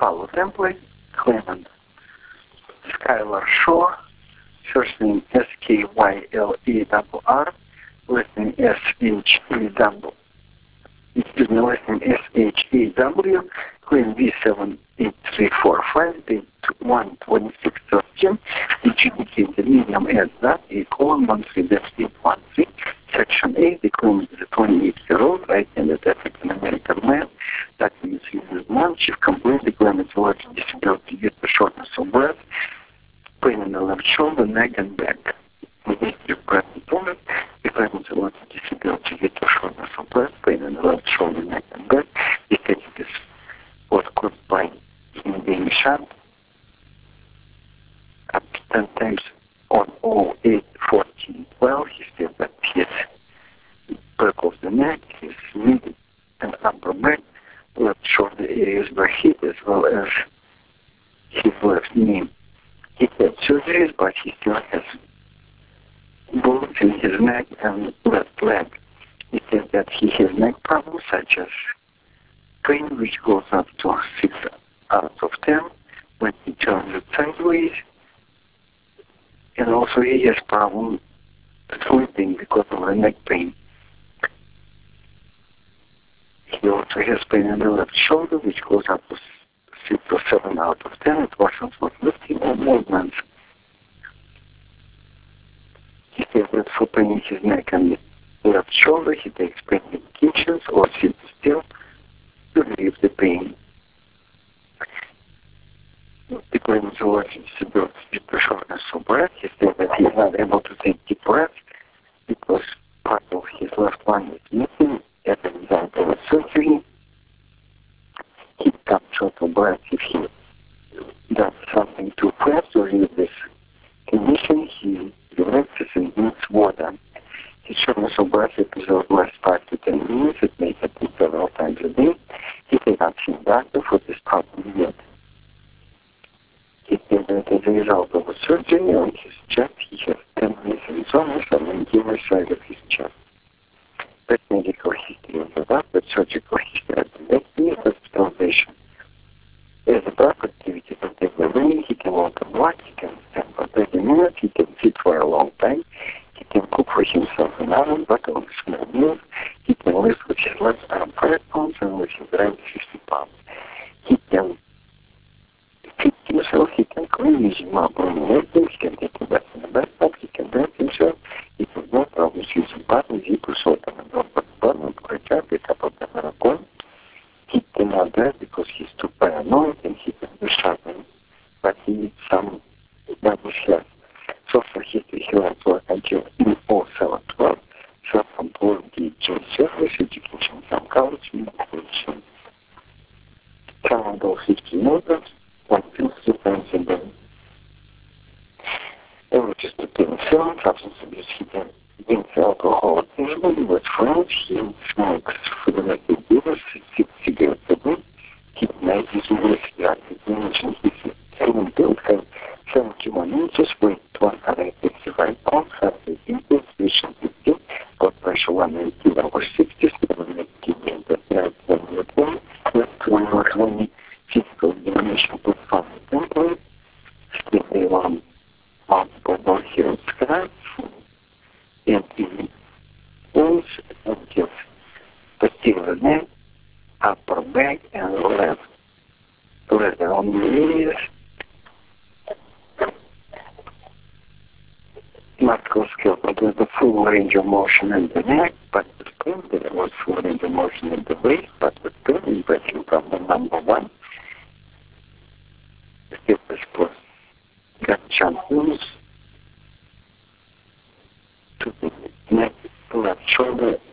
follow template, claimant Skylar Shaw, first name S-K-Y-L-E-R-R, last name S-H-E-W. Excuse me, last name S-H-E-W, claim V78345, date 1/26/13, adjudicated medium as that, A:13-813, Section 8, the claimant is a 28-year-old, right-handed African-American male, documents uses none, chief complaint, the claimant's alleged disability due to shortness of breath, pain in the left shoulder, neck, and back. History of present illness, the claimant's alleged disability due to shortness of breath, pain in the left shoulder, neck, and back. The status was caused by him being shot up to 10 times on 08/14/12. He said that his back of the neck, his mid and upper back, left shoulder areas were hit, as well as his left knee. He had surgeries, but he still has bullets in his neck and left leg. He said that he has neck problems such as pain, which goes up to 6 out of 10 when he turns it sideways. And also he has problem sleeping because of the neck pain. He also has pain in the left shoulder, which goes up to 6 or 7 out of 10. It wasn't for lifting or movements. He says that for pain in his neck and left shoulder, he takes pain medications or sits still to relieve the pain. The claimant's alleged disability due to shortness of breath. He said that he is not able to take deep breaths because part of his left lung is missing as a result of a surgery. He becomes short of breath if he does something too fast or in this condition. He relaxes and drinks water. His shortness of breath episode lasts 5 to 10 minutes. It may happen several times a day. He cannot see a doctor for this problem yet. He said that as a result of a surgery on his chest, he has 10 lesions on the anterior side of his chest. That medical history of the back, but surgical history of the neck, and hospitalization. As a back activity for every day, he can walk and walk, he can stand for 30 minutes, he can sit for a long time, he can cook for himself an hour, but on small meals, he can lift with his left arm 5 pounds and with his right 50 pounds. He can feed himself, he can clean his mouth on the he can take a bath in the bathtub, he can dress himself, he has no problems using buttons, he puts salt on the bottom, pick up a coin. He cannot drive because he's too paranoid and he can be shopping, but he needs some double chef. So for history, he left work until 07/12, self-employed, teaching service, education from college, medication. Calendar 50 milligrams, 1 pill 2 times a day. Averages to penicillin, substance abuse, he can drink alcohol occasionally with friends, he smokes for the next years, 6 cigarettes a day, he denies his university mentioned his human build has 71 inches, weight 155 pounds, has 18 pills, vision 15, blood pressure 180 over 60, 780 gain the right 120, left 120, physical examination performed template, skin day long, multiple bone hearing scars, and the bones and his posterior neck, upper back, and left leather on the areas, musculoskeletal with the full range of motion in the neck, but with pain, there was full range of motion in the waist, but with pain, breaking from the number 1. The hip is close. Got shampoos to the neck, left shoulder,